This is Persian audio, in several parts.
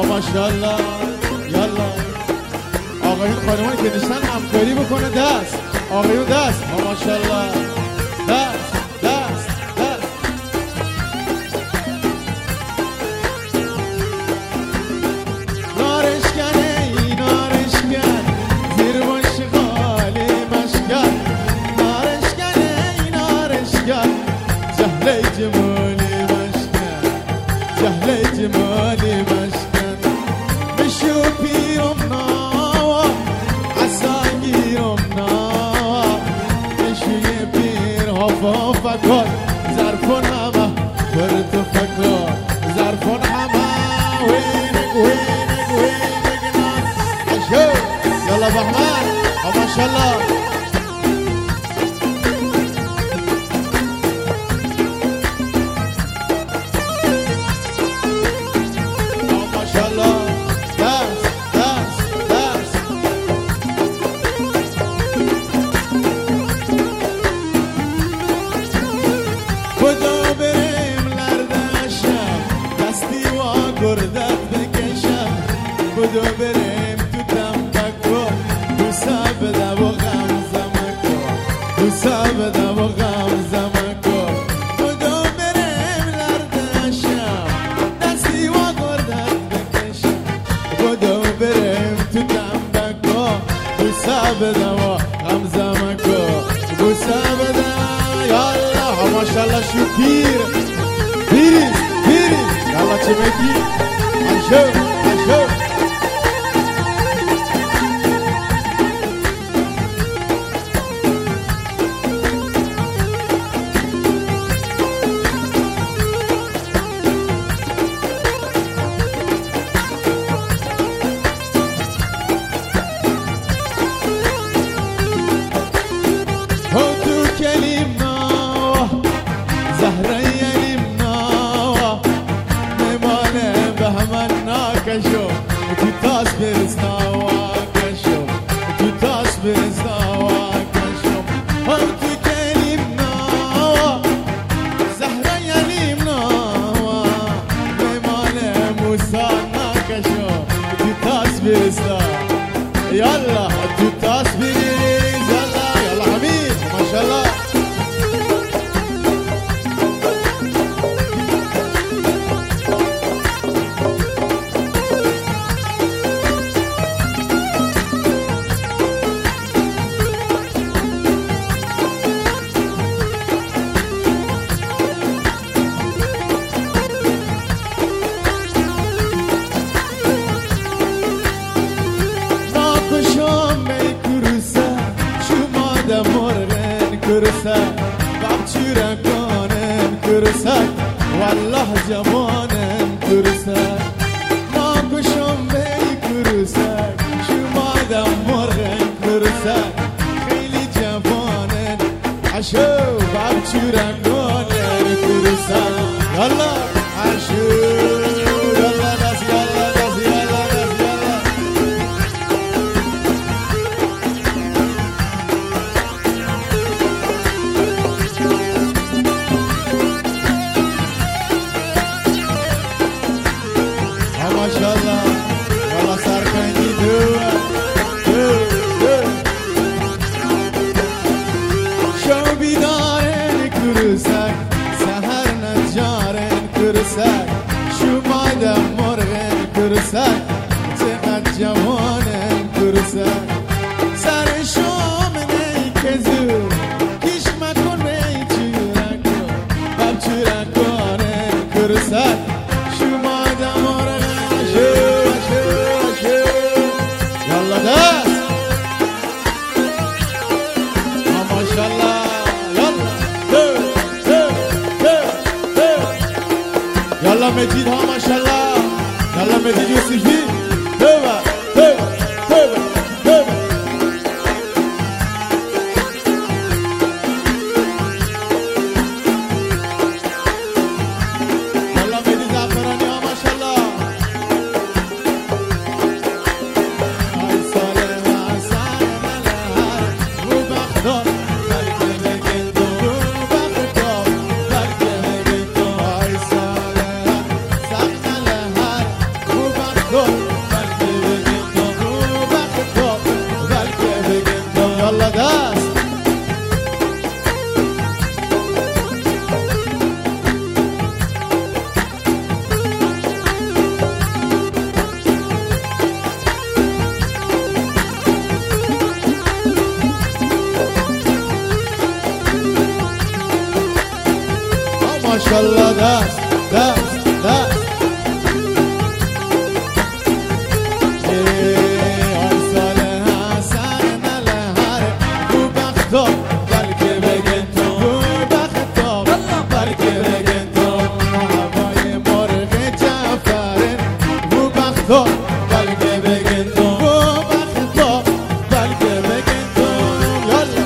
ماشاءالله. یالا آقایون خانمان که نشتن همکاری بکنه. دست آقایون دست. ماشاءالله. دست دست دست. نارشکنه ای نارشکن زیر باش خالی مشکن. نارشکنه ای نارشکن جهل جمالی مشکن. جهل جمالی مشکن. بشو پیرم ناوا عصاگیرم ناوا. بشوی پیر هفا فکر ظرفون همه پر تو فکر. ظرفون همه وینک وینک وینک ناس. اشو یالا بحمد ماشاءالله. بدو بریم لردشم دستی و گردت بکشم. بدو بریم تو تنبکو دوسا بده و غمزم کن. دوسا بده و غمزم کن. بدو بریم لردشم دستی و گردت بکشم. بدو بریم تو تنبکو دوسا بده و غمزم کن. دوسا بده. یالا ماشاءالله. شو پیر پیریز پیریز. یالا چه میگی؟ اشو اشو. هو تو کلیم ناوا زهره یلیم ناوا. میمانه به همه ناکشو تو تاس برز ناوا کشو. تو تاس برز ناوا کشو. هو تو کلیم ناوا زهره یلیم ناوا. میمانه موسا ناکشو تو تاس برز ناوا. یالا تو تاس برز. یالا حمید ماشاءالله. ناکشم می کرسه شما مرغن کرسه. بچه کانن کرسه والله جوانن کرسه. ناکشم می کرسه شما مرغن کرسه. خیلی جوانن اشو بچه کانن کرسه. یالا اشو یالا دست یالا دست یالا دست یالا. ماشاءالله. یالا سرکنی دو شو بیدارن کرسک سهر نجارن کرسک. شما دم مرغن کرسک چقدر جوانن کرسک. سر شام نی که زور کش مکن نی چورکو. بب چورکانن کرسک. شما دم مرغن شو شو شو. یالا دست. ماشاءالله. یالا مجید ها ماشاءالله. یالا مجید یوسفی. توبه توبه توبه توبه. یالا مجید زعفرانی ها ماشاءالله. آی ساله و ساله رو بخدار بلکه بگن تو رو بخدار بلکه بگن تو. آی ساله سخنه هر رو بخدار ماشالله دست دست دست آی ساله حسن نلهر بو بختا بلکه بگن تو بو بختا بلکه بگن تو هوای مرغ جعفرن بو بختا بلکه بگن تو بو بختا بلکه بگن تو یالا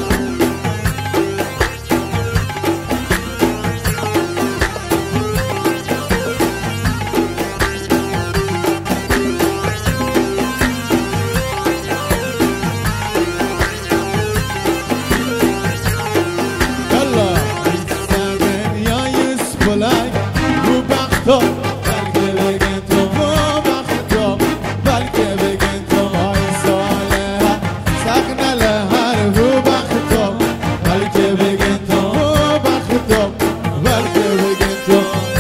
تو بلکه بگن تو بو بختا بلکه بگن تو آی ساله سق نلهر بو بختا بلکه بگن تو بو بختا بلکه بگن تو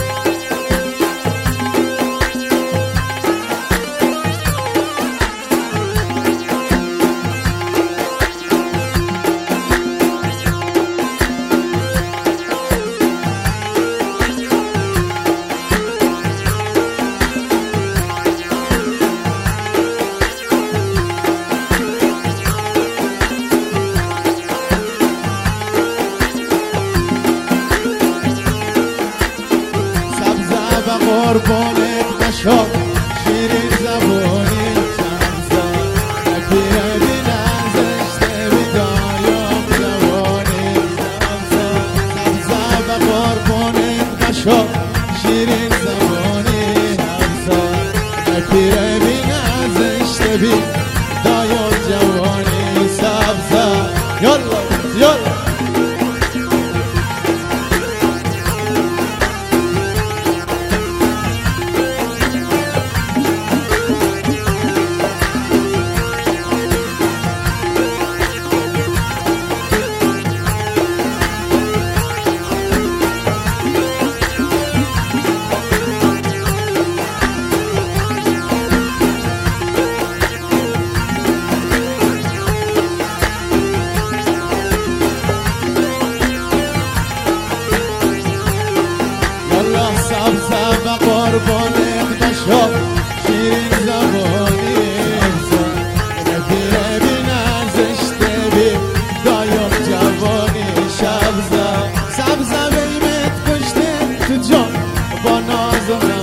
قربانت بشم شیرین زبانی چمزا نپیره بی نزشته بی دایم زبانی چمزا سبزا و قربانت بشم شیرین زبانی چمزا نپیره بی نزشته بی دایم جوانی سبزا یالا یالا سبزه و قربانت بشم شیرین زبانی نپیره بی نزشته بی دایم جوانی سبزه بیمت کشته تو جان با نازم